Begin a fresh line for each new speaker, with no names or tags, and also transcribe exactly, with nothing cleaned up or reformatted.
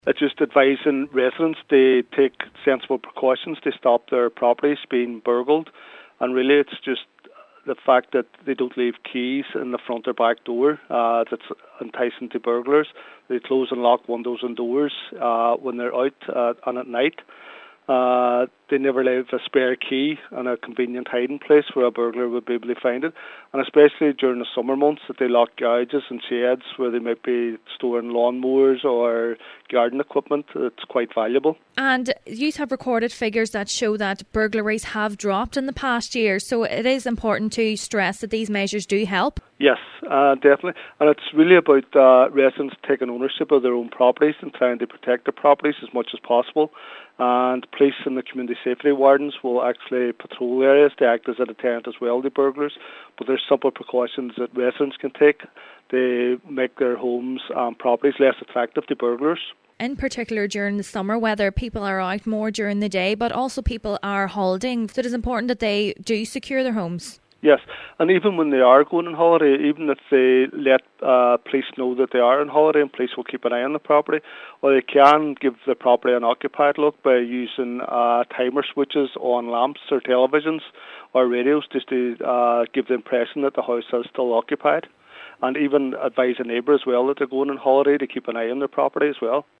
It's just advising residents they take sensible precautions to stop their properties being burgled, and really it's just the fact that they don't leave keys in the front or back door uh, that's enticing to burglars. They close and lock windows and doors uh, when they're out uh, and at night. Uh, they never leave a spare key in a convenient hiding place where a burglar would be able to find it. And especially during the summer months that they lock garages and sheds where they might be storing lawnmowers or garden equipment, it's quite valuable.
And you have recorded figures that show that burglaries have dropped in the past year, so it is important to stress that these measures do help.
Yes, uh, definitely. And it's really about uh, residents taking ownership of their own properties and trying to protect their properties as much as possible. And police and the community safety wardens will actually patrol areas to act as a deterrent as well to burglars. But there's simple precautions that residents can take to make their homes and properties less attractive to burglars.
In particular during the summer weather, people are out more during the day, but also people are holidaying. So it is important that they do secure their homes.
Yes, and even when they are going on holiday, even if they let uh, police know that they are on holiday, and police will keep an eye on the property, or they can give the property an occupied look by using uh, timer switches on lamps or televisions or radios just to uh, give the impression that the house is still occupied. And even advise a neighbour as well that they're going on holiday to keep an eye on their property as well.